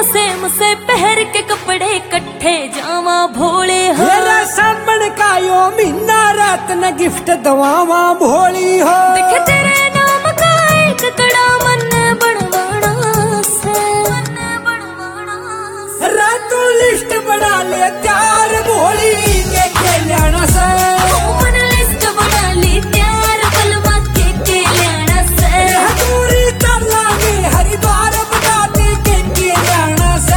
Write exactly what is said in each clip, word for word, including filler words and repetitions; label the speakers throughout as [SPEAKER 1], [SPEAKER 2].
[SPEAKER 1] Same से पहर के कपड़े कट्ठे जावा भोले हो।
[SPEAKER 2] मेरा सामन का यो महीना रात न गिफ्ट दवावा भोली हो।
[SPEAKER 1] देख तेरे नाम का एक कड़ा मन बनवाना से,
[SPEAKER 2] रातों लिस्ट बना ले त्यार भोली के के लेना से।
[SPEAKER 1] मन लिस्ट बना ली त्यार बलवा के के लेना से।
[SPEAKER 2] दूरी चल लागे हरिद्वार बता दे के के लेना से।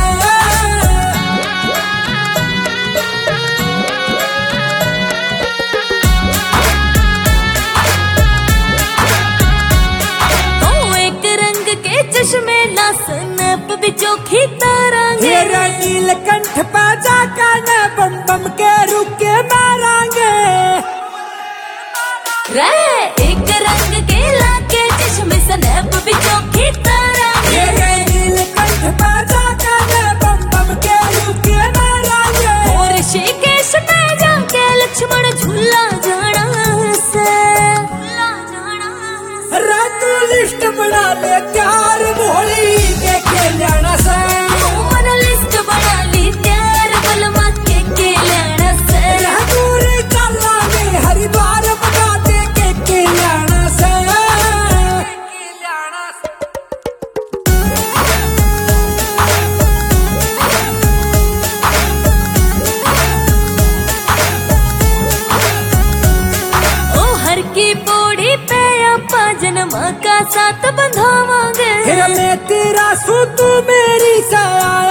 [SPEAKER 1] चश्मे ला स्नैप भी चोखी तारांगे।
[SPEAKER 2] नीलकंठ पाजा का न बम बम के रुके मारांगे।
[SPEAKER 1] रे एक रंग के लाके चश्मे स्नैप भी चोखी तारांगे।
[SPEAKER 2] नीलकंठ पाजा का न बम बम के रुके मारांगे।
[SPEAKER 1] और ऋषिकेश में जाके लक्ष्मण झूला जाना से।
[SPEAKER 2] रातों लिस्ट बना ले त्यार भोली के के लेना से।
[SPEAKER 1] मन लिस्ट बना ली त्यार बलवा के के लेना से।
[SPEAKER 2] दूरी चल लागे हरिद्वार बता दे के के लेना से।
[SPEAKER 1] ओ हर की पौड़ी पे आपा जन्म का साथ बंधावांगे।
[SPEAKER 2] मैं तेरा सू तू मेरी सया